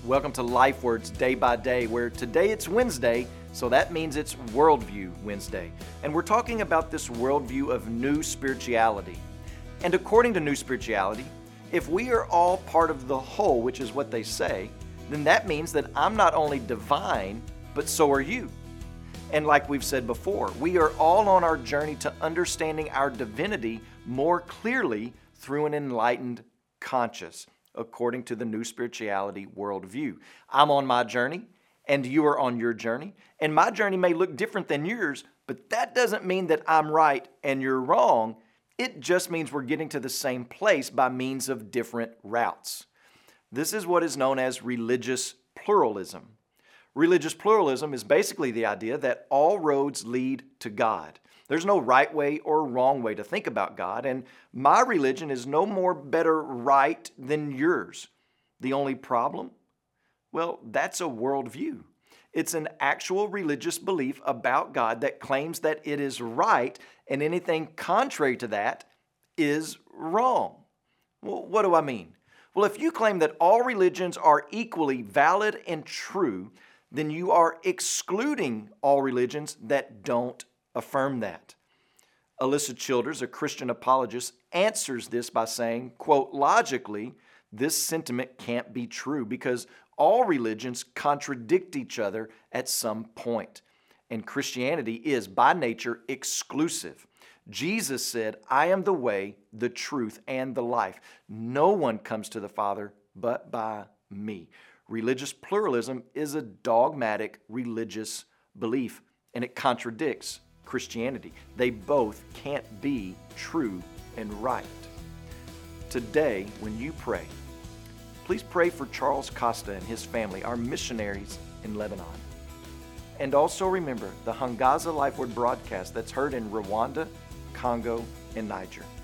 Welcome to Life Words Day by Day, where today it's Wednesday, so that means it's Worldview Wednesday. And we're talking about this worldview of new spirituality. And according to new spirituality, if we are all part of the whole, which is what they say, then that means that I'm not only divine, but so are you. And like we've said before, we are all on our journey to understanding our divinity more clearly through an enlightened conscience, according to the new spirituality worldview. I'm on my journey, and you are on your journey, and my journey may look different than yours, but that doesn't mean that I'm right and you're wrong. It just means we're getting to the same place by means of different routes. This is what is known as religious pluralism. Religious pluralism is basically the idea that all roads lead to God. There's no right way or wrong way to think about God, and my religion is no more better right than yours. The only problem? Well, that's a worldview. It's an actual religious belief about God that claims that it is right, and anything contrary to that is wrong. Well, what do I mean? Well, if you claim that all religions are equally valid and true, then you are excluding all religions that don't affirm that. Alyssa Childers, a Christian apologist, answers this by saying, quote, logically, this sentiment can't be true because all religions contradict each other at some point. And Christianity is by nature exclusive. Jesus said, I am the way, the truth, and the life. No one comes to the Father but by me. Religious pluralism is a dogmatic religious belief, and it contradicts Christianity. They both can't be true and right. Today, when you pray, please pray for Charles Costa and his family, our missionaries in Lebanon. And also remember the Hangaza Life Word broadcast that's heard in Rwanda, Congo, and Niger.